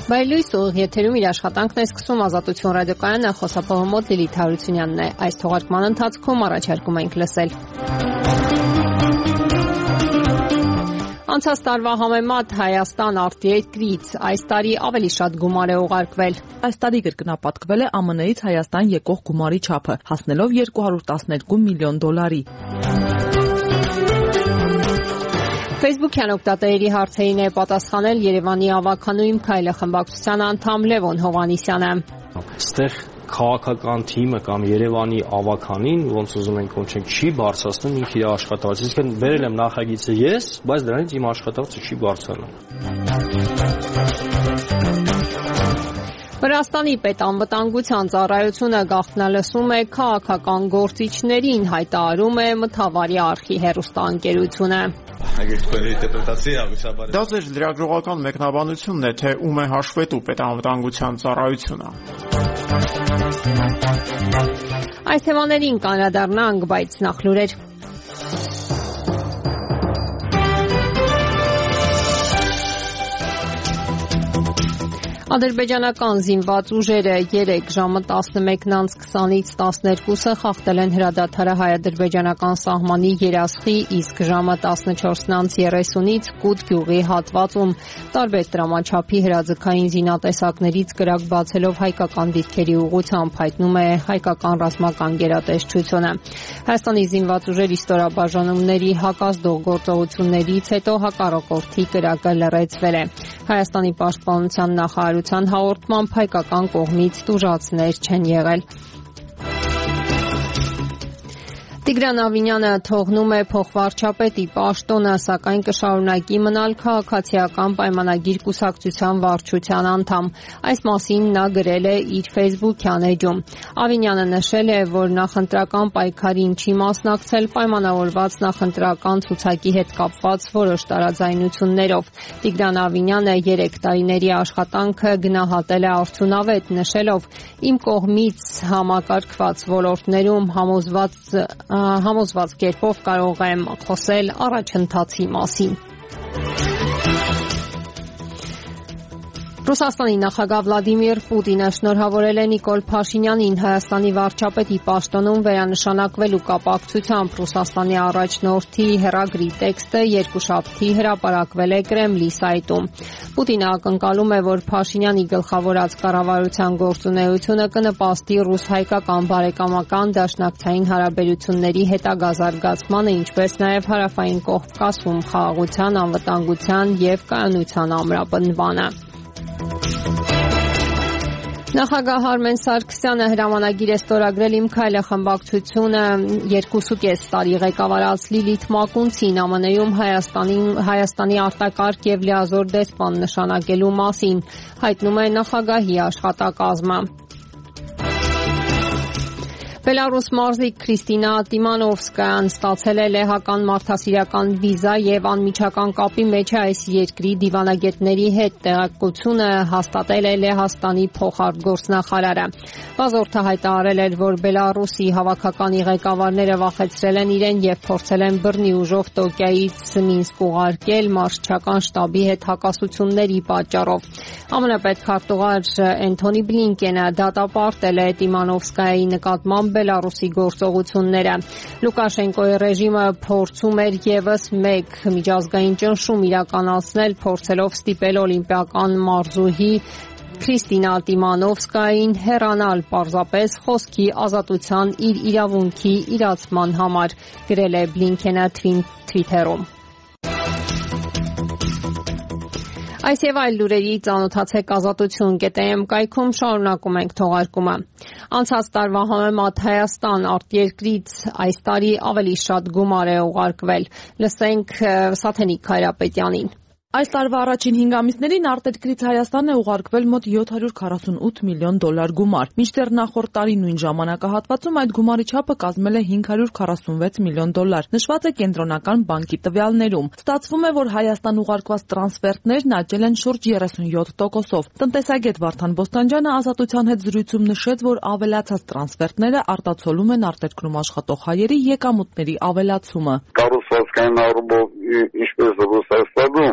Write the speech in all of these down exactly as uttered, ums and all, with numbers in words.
Բայլույս ուղիղ եթերում իր աշխատանքն է սկսում Ազատություն ռադիոկայանը, խոսափողամոտ Լիլիթ Հարությունյանն է։ Այս թողարկման ընթացքում առաջարկում ենք լսել. Անցած տարվա համեմատ Հայաստան արտերկրից այս տարի ավելի շատ գումար է ուղարկվել։ Այս տարի կրկնապատկվել է ԱՄՆ -ից Հայաստան եկող գումարի չափը, հասնելով երկու հարյուր տասներկու միլիոն դոլարի։ Facebook-յան օգտատերերի հարցերին է պատասխանել Երևանի ավականույն Քայլը խմբակցության անդամ Լևոն Հովհաննիսյանը։ Այստեղ քաղաքական թիմը կամ Երևանի ավականին, ոնց ուզում ենք կոչենք, չի բարձրացնում ինքը իր աշխատավարձը։ Իսկ վերել եմ նախագիծը ես, բայց դրանից իմ աշխատավարձը չի բարձրանում։ Վրաստանի պետանվտանգության ծառայությունը գաղտնալսում է քաղաքական գործիչներին, հայտարարում է Մթավարի արխի հեռուստաընկերությունը։ Դա ձեր լրագրողական մեկնաբանությունն է, թե ում է հաշվետու պետանվտանգության ծառայությունը։ Այս թեմաներին կանրադառնանք, բայց նախ լուրեր։ Ադրբեջանական զինված ուժերը երեկ ժամը տասնմեկն անց քսանից տասներկուսը խախտել են հրադադարը հայ-ադրբեջանական սահմանի երասխի, իսկ ժամը տասնչորսն անց երեսունից Կուտ գյուղի հատվածում տարբեր տրամաչափի հրաձգային զինատեսակներից կրակ բացելով հայկական դիրքերի ուղղությամբ, հայտնում է հայկական ռազմական գերատեսչությունը։ Հայաստանի զինված ուժերի ստորաբաժանումների հակազդող գործողություններից հետո հակառակորդի կրակը լռեցվել է։ Հայաստանի պաշտպանության նախարարության հաղորդմամբ հայկական կողմից տուժածներ չեն եղել։ Տիգրան Ավինյանը թողնում է փոխվարչապետի պաշտոնը, սակայն կշարունակի մնալ քաղաքացիական պայմանագիր կուսակցության վարչության անդամ։ Այս մասին նա գրել է իր Facebook-յան էջում։ Ավինյանը նշել է, որ նախընտրական պայքարին չի մասնակցել պայմանավորված նախընտրական ցուցակի հետ կապված որոշ տարաձայնություններով։ Տիգրան Ավինյանը երեք տարիների աշխատանքը գնահատել է արդյունավետ, նշելով. «Իմ կողմից համակարգված ոլորտներում համոզված համոզված կերպով կարող եմ խոսել առաջընթացի մասին»։ Ռուսաստանի նախագահ Վլադիմիր Պուտինը շնորհավորել է Նիկոլ Փաշինյանին Հայաստանի վարչապետի պաշտոնում վերանշանակվելու կապակցությամբ։ Ռուսաստանի առաջնորդի հեռագրի տեքստը երկուշաբթի հրապարակվել է Կրեմլի սայտում։ Պուտինը ակնկալում է, որ Փաշինյանի գլխավորած կառավարության գործունեությունը կնպաստի ռուս-հայկական բարեկամական դաշնակցային հարաբերությունների հետագա զարգացմանը, ինչպես նաև հարավային Կովկասում խաղաղության, անվտանգության և կայունության ամրապնդմանը։ Նախագահ Արմեն Սարգսյանը հրամանագիր է ստորագրել «Իմ Քայլը» խմբակցությունը երկուսուկես տարի ղեկավարած Լիլիթ Մակունցին ԱՄՆ -ում Հայաստանի արտակարգ և լիազոր դեսպան նշանակելու մասին, հայտնում է նախագահի աշխատակազմը։ Բելարուս մարզիկ Քրիստինա Տիմանովսկայան ստացել է լեհական մարդասիրական վիզա և անմիջական կապի մեջ է այս երկրի դիվանագետների հետ, տեղեկությունը հաստատել է Լեհաստանի փոխարտգործնախարարը։ Բազորդը հայտարարել էր, որ Բելարուսի հավաքականի ղեկավարները վախեցրել են իրեն և փորձել են բռնի ուժով Տոկիայից Մինսկ ուղարկել մարզչական շտաբի հետ հակասությունների պատճառով։ ԱՄՆ պետքարտուղար Էնթոնի Բլինկենը դատապարտել է Տիմանովսկայի նկատմամբ Բելարուսի գործողությունները։ Լուկաշենկոյի ռեժիմը փորձում էր ևս մեկ միջազգային ճնշում իրականացնել, փորձելով ստիպել օլիմպիական մարզուհի Քրիստինա Տիմանովսկային հեռանալ պարզապես խոսքի ազատության իր իրավունքի իրացման համար, գրել է Բլինքենը Թվիթերում։ Այս եւ այլ լուրերի ծանոթացեք ազատություն կետ էմ կայքում, շարունակում ենք թողարկումը։ Անցած տարվա համեմատ Հայաստան արտերկրից այս տարի ավելի շատ գումար է ուղարկվել։ Լսենք Սաթենիկ Քայրապետյանին։ Այս տարվա առաջին հինգ ամիսներին արտերկրից Հայաստան է ուղարկվել մոտ յոթ հարյուր քառասունութ միլիոն դոլար գումար։ Մինչդեռ նախորդ տարի նույն ժամանակահատվածում այդ գումարի չափը կազմել է հինգ հարյուր քառասունվեց միլիոն դոլար, նշված է Կենտրոնական բանկի տվյալներում։ Ստացվում է, որ Հայաստան ուղարկված տրանսֆերտներն աճել են շուրջ երեսունյոթ տոկոսով։ Տնտեսագետ Վարդան Բոստանջյանը Ազատության հետ զրույցում նշեց, որ ավելացած տրանսֆերտները արտացոլում են արտերկրում աշխատող հայերի եկամուտների ավելացումը։ Կառուցվածքային առումով ինչպես Ռուսաստանում, այնպես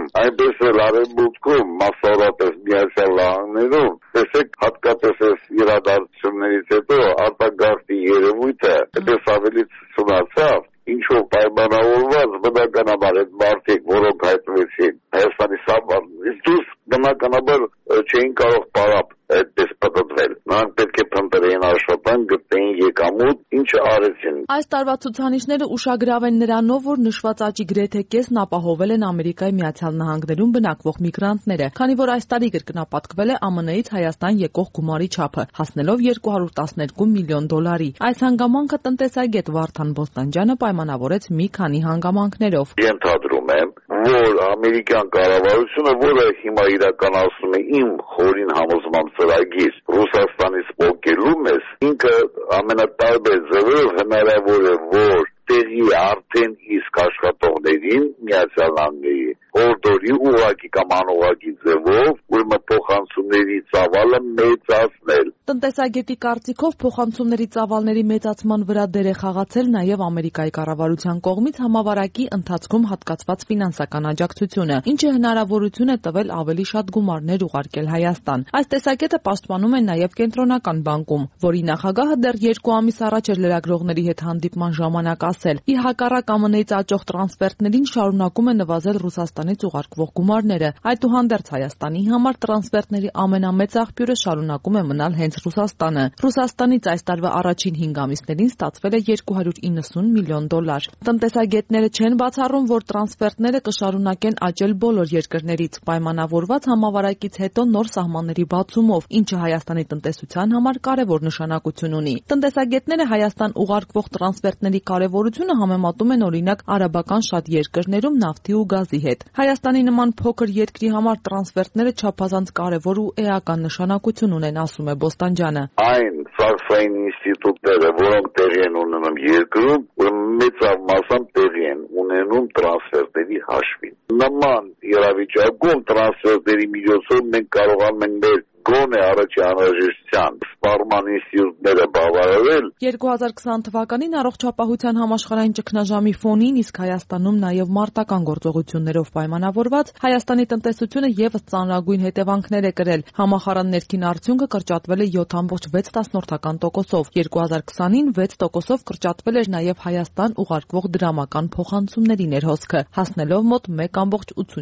տեսել Արևմուտքում, մասնավորապես Միացյալ Նահանգներում, տեսեք հատկապես այս իրադարձություններից հետո արտագաղթի երևույթը այդպես ավելի ցնցացավ, ինչով պայմանավորված բնականաբար այդ մարդիկ, որոնք հայտնվեցին Հայաստանի սահմանից դուրս, բնականաբար չէին կարող պարապ այդպես պատտվել։ Նրանք պետք է փնտրեին աշխատանք, գտնեին եկամուտ, ինչը արեցին։ Այս տարվա ցուցանիշները ուշագրավ են նրանով, որ նշված աճի գրեթե կեսն ապահովել են Ամերիկայի Միացյալ Նահանգներում բնակվող միգրանտները, քանի որ այս տարի կրկնապատկվել է ԱՄՆ-ից Հայաստան եկող գումարի չափը, հասնելով երկու հարյուր տասներկու միլիոն դոլարի։ Այս հանգամանքը տնտեսագետ Վարդան Բոստանջյանը պայմանավորեց մի քանի հանգամանքներով։ Ենթադրում եմ, որ ամերիկյան կառավարությունը, որը հիմա իրականացնում է իմ խորին համոզման ծրագիր Ռուսաստանից փոխելու մեզ, ինքը ամենատարբեր ձևով հնարավոր է, որ տեղի արդեն իսկ աշխատողներին Միացյալ Նահանգների օրդորի ուղղակի կամ անուղղակի ձևով, ուրեմն փոխանցումների ծավալը մեծացնել։ Տնտեսագետի կարծիքով փոխանցումների ծավալների մեծացման վրա դեր է խաղացել նաև Ամերիկայի կառավարության կողմից համավարակի ընթացքում հատկացված ֆինանսական աջակցությունը, ինչը հնարավորություն է տվել ավելի շատ գումարներ ուղարկել Հայաստան։ Այս տեսակետը պաշտպանում է նաև Կենտրոնական բանկում, որի նախագահը դեռ երկու ամիս առաջ էր լրագրողների հետ հանդիպման ժամանակ ասել. «Ի հակառակ ԱՄՆ-ից աճող տրանսֆերտներին շարունակում է նվազել Ռուսաստանից ուղարկվող գումարները։ Այդուհանդերձ Հայաստանի համար տրանսֆերտների ամենամեծ աղբյուրը շարունակում է մնալ հենց Ռուսաստանը։ Ռուսաստանից այս տարվա առաջին հինգ ամիսներին ստացվել է երկու հարյուր իննսուն միլիոն դոլար։ Տնտեսագետները չեն բացառում, որ տրանսֆերտները կշարունակեն աճել բոլոր երկրներից, պայմանավորված համավարակից հետո նոր սահմանների բացումով, ինչը Հայաստանի տնտեսության համար կարևոր նշանակություն ունի։ Տնտեսագետները Հայաստան ուղարկվող տրանսֆերտների կարևորությունը համեմատում են օրինակ արաբական շատ երկրներում նավթի ու գազի հետ։ Հայաստանի նման փոքր երկրի համար տրանսֆերտները չափազանց կարևոր ու էական նշանակություն ունեն, ասում է Բոստանջյանը։ Այն ծախսային ինստիտուտները, որոնք տեղի են ունենում երկրում, մեծավ մասամբ տեղի են ունենում տրանսֆերտերի հաշվին։ Նման իրավիճակում տրանսֆերտերի միջոցով մենք կարողանում ենք մեր գոնե առաջի անհրաժեշտության սպառման ինստիտուտները բավարարել։ երկու հազար քսան թվականին առողջապահության համաշխարհային ճգնաժամի ֆոնին, իսկ Հայաստանում նաև մարտական գործողություններով պայմանավորված, Հայաստանի տնտեսությունը ևս ծանրագույն հետևանքներ է կրել։ Համախառն ներքին արդյունքը կրճատվել է յոթ կόμμα վեց տասնորդով, երկու հազար քսանին վեց տոկոսով կրճատվել էր նաև Հայաստան ուղարկվող դրամական փոխանցումների ներհոսքը, հասնելով մոտ մեկ կόμма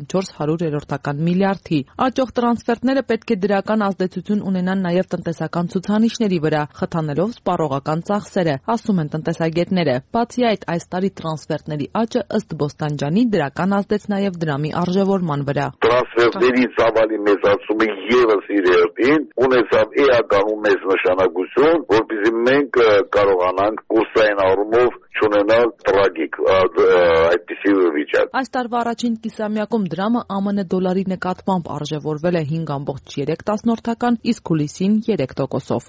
ութսուն չորս միլիարդի։ Աճող տրանսֆերտները պետք է դրական ազդեցություն ունենան նաև տնտեսական ցուցանիշների վրա, խթանելով սպառողական ծախսերը, ասում են տնտեսագետները։ Բացի այդ, այս տարի տրանսֆերտների աճը ըստ Բոստանջյանի դրական ազդեց նաև դրամի արժևորման վրա։ Տրանսֆերտների ծավալի մեծացումը ևս իր հերթին ունեցավ էական ու մեծ նշանակություն, որպեսզի մենք կարողանանք կուրսային առումով չունենալ տրագիկ այդպիսի վիճակ։ Այս տարվա առաջին կիսամյակում դրամը ԱՄՆ դոլարի նկատմամբ արժևորվել է հինգ կόμμα երեք տասնորդական, իսկ հուլիսին երեք տոկոսով։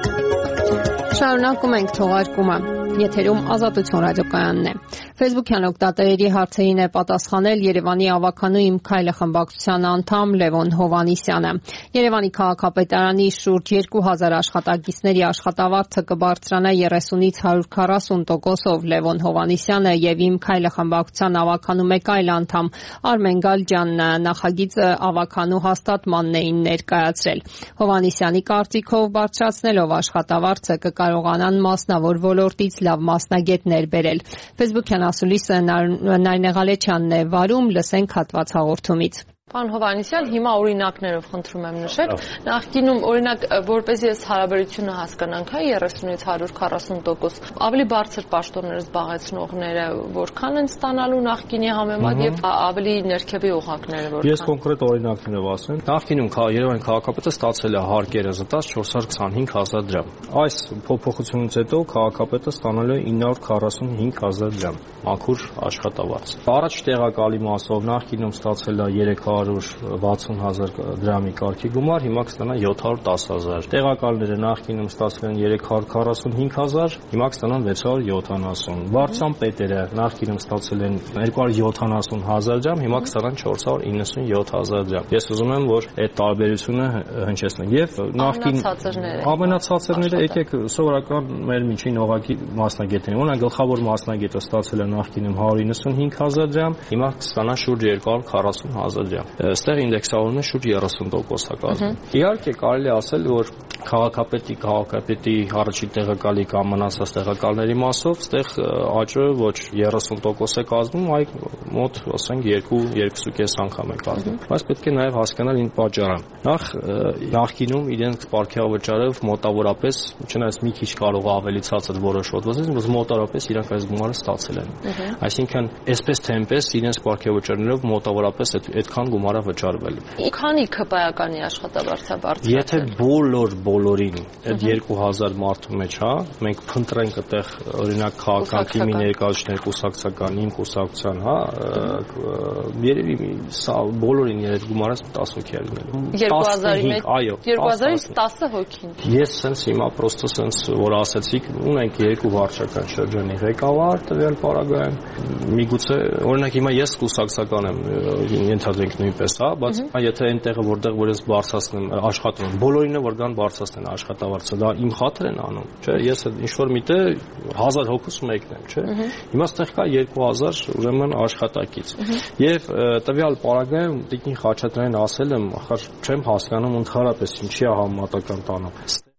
Շարունակում ենք թողարկումը։ Եթերում Ազատություն ռադիոկայանն է։ Facebook-յան օգտատերերի հարցերին է պատասխանել Երևանի ավականու Իմ քայլը խմբակցության անդամ Լևոն Հովհաննիսյանը։ Երևանի քաղաքապետարանի շուրջ երկու հազար աշխատակիցների աշխատավարձը կբարձրանա երեսունից հարյուր քառասուն տոկոսով։ Լևոն Հովհաննիսյանը եւ Իմ քայլը խմբակցության ավականու մեկ այլ անդամ Արմեն Գալջյանն նախագիծը ավականու հաստատմանն էին ներկայացրել։ Հովհաննիսյանի կարծիքով բարձրացնելով աշխատավարձը կկարողանան մասնավոր ոլորտից լավ մասնագետներ բերել։ Facebook-յան ասուլիսը Նայնե Ղալեչյանն է վարում, լսենք հատված հաղորդումից։ Պարոն Հովհաննիսյան, հիմա օրինակներով խնդրում եմ նշել։ Նախկինում օրինակ, որպեսզի այս հարաբերությունը հասկանանք, հա երեսունից հարյուր քառասուն տոկոս ավելի բարձր պաշտոններ զբաղեցնողները որքան են ստանալու նախկինի համեմատ եւ ավելի ներքևի օղակները որքան։ Ես կոնկրետ օրինակներով ասեմ։ Նախկինում Երևանի քաղաքապետը ստացել է հարկերը զտած չորս հարյուր քսանհինգ հազար դրամ։ Այս փոփոխությունից հետո քաղաքապետը ստանալ է ինը հարյուր քառասունհինգ հազար դրամ մաքուր աշխատավարձ։ Առաջ տեղակալի մասով նախկինում ստացել է երեք հարյուր վաթսուն հազար դրամի կարգի գումար, հիմա կստանա յոթ հարյուր տասը հազար։ Տեղակալները նախկինում ստացել են երեք հարյուր քառասունհինգ հազար, հիմա կստանան վեց հարյուր յոթանասուն։ Վարչության պետերը նախկինում ստացել են երկու հարյուր յոթանասուն հազար դրամ, հիմա կստանան չորս հարյուր իննսունյոթ հազար դրամ։ Ես ուզում եմ, որ այդ տարբերությունը հնչեցնենք։ Եվ նախկին ամենացածրները եկեք սովորական մեր միջին օղակի մասնագետներին։ Օրինակ գլխավոր մասնագետը ստացել է նախկինում հարյուր իննսունհինգ հազար դրամ, հիմա կստանա շուրջ երկու հարյուր քառասուն հազար դրամ։ Այստեղ ինդեքսավորումն է շուրջ երեսուն տոկոս է կազմում։ Իհարկե կարելի է ասել, որ քաղաքապետի քաղաքապետի առաջին տեղակալի կամ մնացած տեղակալների մասով այստեղ աճը ոչ երեսուն տոկոս է կազմում, այլ մոտ, ասենք, երկու երկու կես անգամ է կազմում։ Բայց պետք է նաև հասկանալ ինչ պատճառը։ Նախ նախկինում իրենք պարքեավճարով մոտավորապես, չնայած մի քիչ կարող է ավելի ցածր որոշված լինել, բայց մոտավորապես իրենք այս գումարը ստացել են։ Այսինքն, այսպես թե այնպես իրենց պարքեավճարներով մոտավորապես այդքան գումար է վճարվել։ Քանի ԿՊԱ-կանի աշխատավարձ է բարձրացել։ Եթե բոլոր բոլորին այդ երկու հազար մարդու մեջ, հա, մենք փնտրենք այդտեղ օրինակ քաղաքական թիմի ներկայացուցիչներ կուսակցական, իմ կուսակցության, հա, երևի սա բոլորին այդ գումարը տասը հոգի է լինելու։ երկու հազարի մեջ, այո, երկու հազարից տասը հոգին։ Ես sense հիմա պրոստը sense որ ասացիք, ունենք երկու վարչական շրջանի ղեկավար տվյալ պարագայում։ Միգուցե օրինակ հիմա ես կուսակցական եմ, ենթադրենք նույնպես, հա, բայց եթե այնտեղը որտեղ որ ես բարձրացնեմ աշխատում, բոլորինը որ գան բարձրացնեն աշխատավարձը, դա իմ խաթր են անում, չէ՞։ Ես ինչ որ միտը հազար հոգուց մեկն եմ, չէ՞։ Հիմա ստեղ կա երկու հազար ուրեմն աշխատակից։ Եվ տվյալ պարագայում Տիկին Խաչատրյանին ասել եմ, ախր չեմ հասկանում ընդհանրապես ինչի է համեմատական տանում։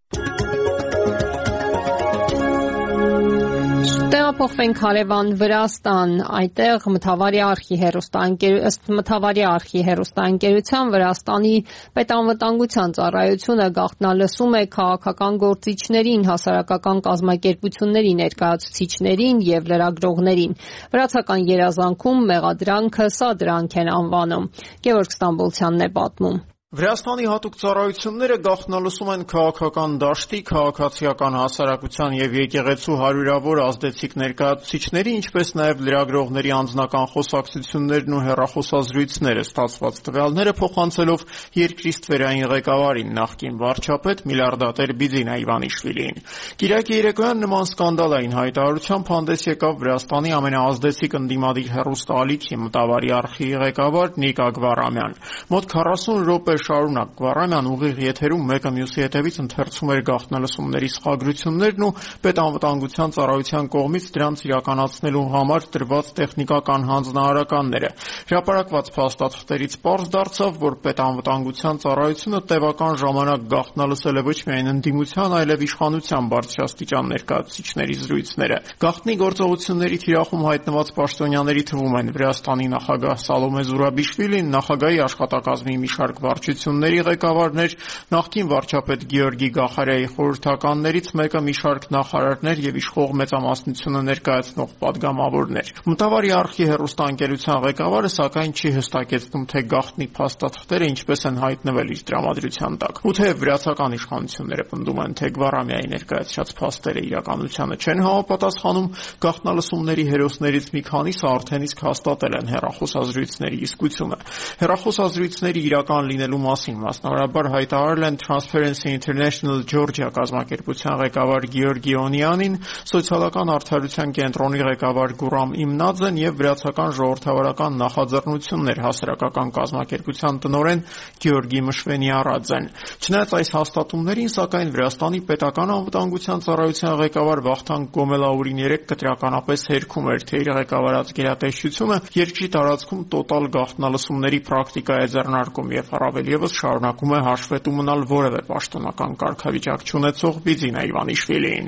Տեղափոխվենք հարևան Վրաստան, այդտեղ Մթավարի արխի հեռուստաընկերության ըստ Մթավարի արխի հեռուստաընկերության Վրաստանի պետանվտանգության ծառայությունը գաղտնալսում է քաղաքական գործիչներին, հասարակական կազմակերպությունների ներկայացուցիչներին եւ լրագրողներին։ Վրացական երազանքում մեղադրանքը սադրանք են անվանում։ Գևորգ Ստամբոլցյանն է պատմում։ Վրաստանի հատուկ ծառայությունները գաղտնալսում են քաղաքական դաշտի, քաղաքացիական հասարակության եւ եկեղեցու հարյուրավոր ազդեցիկ ներկայացուցիչների, ինչպես նաեւ լրագրողների անձնական խոսակցություններն ու հեռախոսազրույցները, ստացված տվյալները փոխանցելով երկրի ստվերային ղեկավարին, նախկին վարչապետ միլիարդատեր Բիձինա Իվանիշվիլիին։ Կիրակի երեկոյան նման սկանդալային հայտարարությամբ հանդես եկավ Վրաստանի ամենաազդեցիկ ընդդիմադիր հեռուստաալիքի Մտավարի արխի ղեկավար Նիկա Գվարամյան։ Մոտ քառասուն րոպե շարունակ Գվարամյան ուղիղ եթերում մեկը մյուսի հետևից ընթերցում էր գաղտնալսումների սխագրություններն ու պետանվտանգության ծառայության կողմից դրանց իրականացնելու համար տրված տեխնիկական հանձնարարականները։ Հրապարակված փաստաթղթերից պարզ դարձավ, որ պետանվտանգության ծառայությունը տևական ժամանակ գաղտնալսել է ոչ միայն ընդդիմության, այլև իշխանության բարձրաստիճան ներկայացուցիչների զրույցները։ Գաղտնի գործողությունների թիրախում հայտնված պաշտոնյաների թվում են Վրաստանի նախագահ Սալոմե Զուրաբիշվիլին, նախագահի աշխատակազմի մի շարք վարչությունների ղեկավարներ, նախկին վարչապետ Գեորգի Գախարյայի խորհրդականներից մեկը, մի շարք նախարարներ եւ իշխող մեծամասնությունը ներկայացնող падգամավորներ։ Մտավարի արխի հեռուստաընկերության ղեկավարը սակայն չի հստակեցնում, թե գաղտնի փաստաթղթերը ինչպես են հայտնվել իր տրամադրության տակ։ Ու թե վրացական իշխանությունները պնդում են, թե Գվարամյայի ներկայացրած փաստերը իրականությանը չեն համապատասխանում, գաղտնալսումների հերոսներից մի քանիսը արդեն իսկ հաստատել են հեռախոսազրույցների իսկությունը։ Հեռախոսազրույցների իրական լինելու մասին մասնավորաբար հայտարարել են Transparency International Georgia կազմակերպության ղեկավար Գեորգի Օնյանին, սոցիալական արդարության կենտրոնի ղեկավար Գուրամ Իմնաձեն եւ վրացական ժողովրդավարական նախաձեռնություններ հասարակական կազմակերպության տնօրեն Գեորգի Մշվենիարաձեն։ Չնայած այս հաստատումներին, սակայն Վրաստանի պետական անվտանգության ծառայության ղեկավար Վախթանգ Գոմելաուրին երեկ կտրականապես հերքում էր, թե իր ղեկավարած գերատեսչությունը երկրի տարածքում տոտալ գաղտնալսումների պրակտիկա է ձեռնարկում եւ առավել եւս շարունակում է հաշվետու մնալ որևէ պաշտոնական կարգավիճակ չունեցող Բիձինա Իվանիշվիլիին։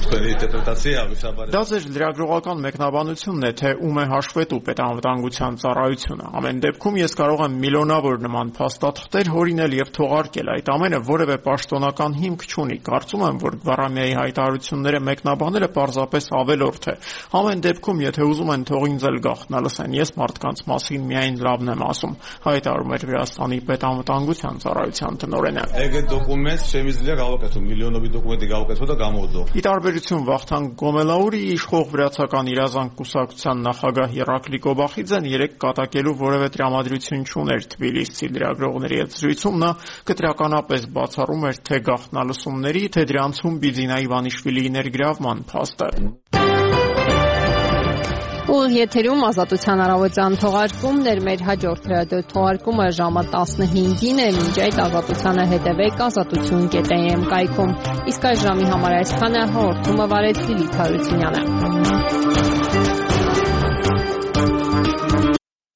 Դա ձեր լրագրողական մեկնաբանությունն է, թե ում է հաշվետու պետանվտանգության ծառայությունը։ Ամեն դեպքում ես կարող եմ միլիոնավոր նման փաստաթղթեր հորինել եւ թողարկել, այդ ամենը որևէ պաշտոնական հիմք չունի։ Կարծում եմ, որ Գվարամյայի հայտարարությունները մեկնաբանելը պարզապես ավելորդ է։ Ամեն դեպքում, եթե ուզում են թող ինձ էլ գաղտնալսեն, ես մարդկանց մասին միայն լավն եմ ասում, հայտարարում էր Վրաստանի պետանվտանգության ծառայության տնօրենը։ Ի տարբերություն Վախթանգ Գոմելաուրի, իշխող վրացական իրազանք կուսակցության նախագահ Եռակլի Կոբախիձեն երեք կատակելու որևէ տրամադրություն չուներ Թբիլիսի լրագրողների հետ զրույցում, նա կտրականապես բացառում էր թե գաղտնալսումների, թե դրանցում Բիձինա Իվանիշվիլիի ներգրավման փաստը։ Ուղիղ եթերում Ազատության առավոտյան թողարկումն էր, մեր հաջորդ թողարկումը ժամը տասնհինգին է, մինչ այդ Ազատությանը հետևեք ազատություն կետ է էմ կայքում։ Իսկ այս ժամի համար այսքանը, հաղորդումը վարեց Լիլիթ Հարությունյանը։